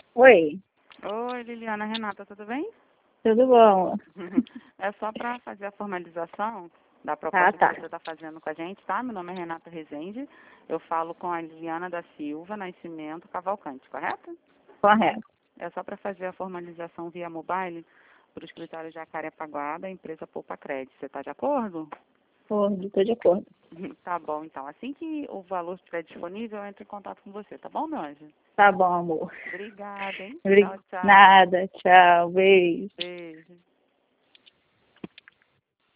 Oi, Oi, Liliana, Renata, tudo bem? tudo bom? É só para fazer a formalização da Ah, proposta que tá. você está fazendo com a gente, tá? Meu nome é Renata Rezende. Eu falo com a Liliana da Silva Nascimento Cavalcante, correto? Correto. É só para fazer a formalização via mobile para o escritório Jacarepaguá da empresa Poupa Crédito. Você está de acordo? Estou de acordo. Tá bom, então. Assim que o valor estiver disponível, eu entro em contato com você, tá bom, meu anjo? Tá bom, amor. Obrigada, hein? Tchau, tchau. Nada, tchau, beijo. Beijo.